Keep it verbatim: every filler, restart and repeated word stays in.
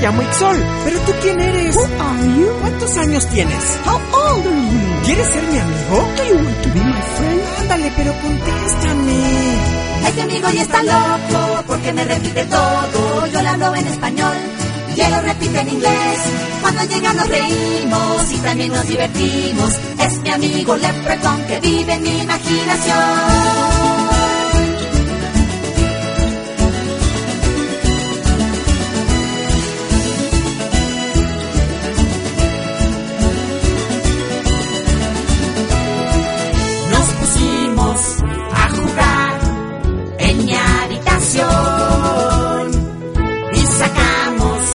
llamo Ixol. ¿Pero tú quién eres? Who are you? ¿Cuántos años tienes? How old are you? ¿Quieres ser mi amigo? Do you want to be my friend? Ándale, pero contéstame. Este amigo ya está loco porque me repite todo. Yo le hablo en español y él lo repite en inglés. Cuando llega nos reímos y también nos divertimos. Es mi amigo Leprechaun que vive en mi imaginación.